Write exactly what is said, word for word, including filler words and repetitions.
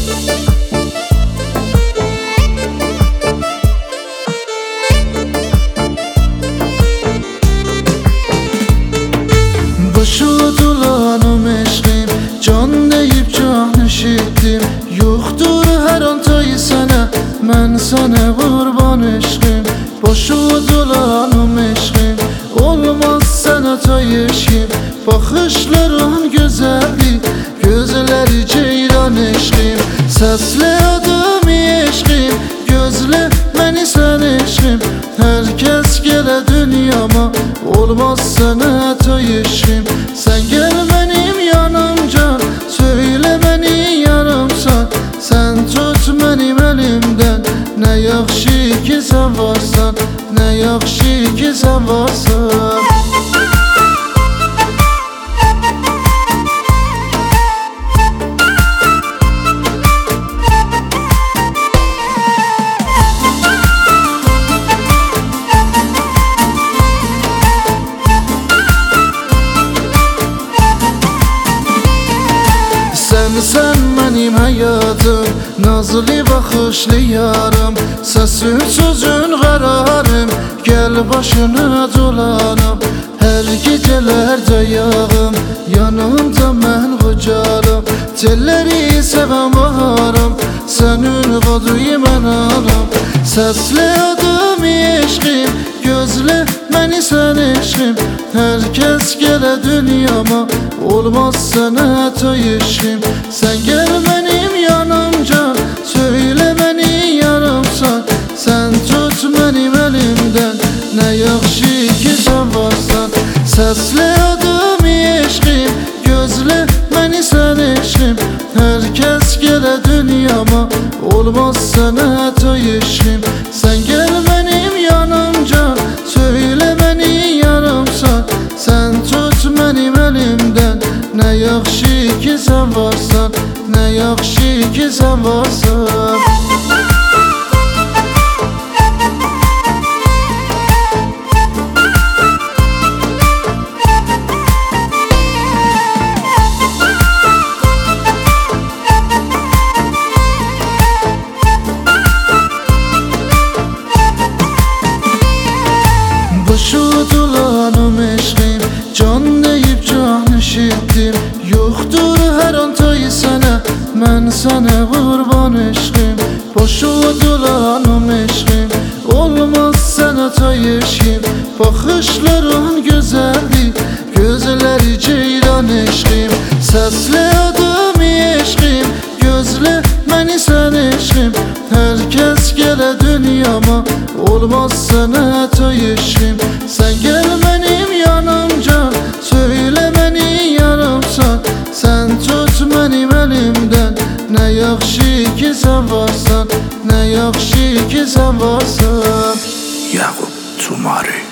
Başı dolanım eşqim, can deyip can eşittim. Yoktur her an tayı sənə, mən sənə qurban eşqim. Başı dolanım eşqim, olmaz sənə tay eşqim. Baxışların gözəllik, gözləri ceyran eşqim. Səslə adım eşqim, gözlə məni sən eşqim. Hər kəs gələ dünyama, olmaz sənə tay eşqim. Sən gəl mənim yanımca, söylə məni yarımsan. Sən tut mənim əlimdən, nə yaxşı ki sən varsan, nə yaxşı ki sən varsan. Sən mənim həyatım, nazlı baxışlı yarım. Səsin sözün qərarım, gəl başına dolanım. Hər gecələrdə yağım, yanımda mən qocarım. Telləri sevən baharım, sənin qadıy mən alım. Səslə adım eşqim, gözlə məni sən eşqim. Hər kəs gələ dünyama, olmaz sənə tay eşqim. Sən gəl mənim yanımca, söylə məni yarımsan. Sən tut mənim əlimdən, nə yaxşı ki sən varsan. Səslə adım eşqim, gözlə məni sən eşqim. Hər kəs gələ dünyama, olmaz sənə tay eşqim. Sən gəl mənim yanımca, söylə məni yarımsan. Sən tut mənim əlimdən, nə yaxşı ki sən varsan, nə yaxşı ki sən varsan. Başı dolanım eşqim, can deyip can eşittim. Yoktur her an tay sənə, mən sənə qurban eşqim. Başı dolanım eşqim, olmaz sənə tay eşqim. Baxışların gözəllik, gözləri ceyran eşqim. Səslə adım eşqim, gözlə məni sən eşqim. Hər kəs gələ dünyama, olmaz sənə tay eşqim. Sən gəl mənim yanımca, söylə məni yarımsan. Sən tut mənim əlimdən, nə yaxşı ki sən varsan, nə yaxşı ki sən varsan. Yaqub Cumari.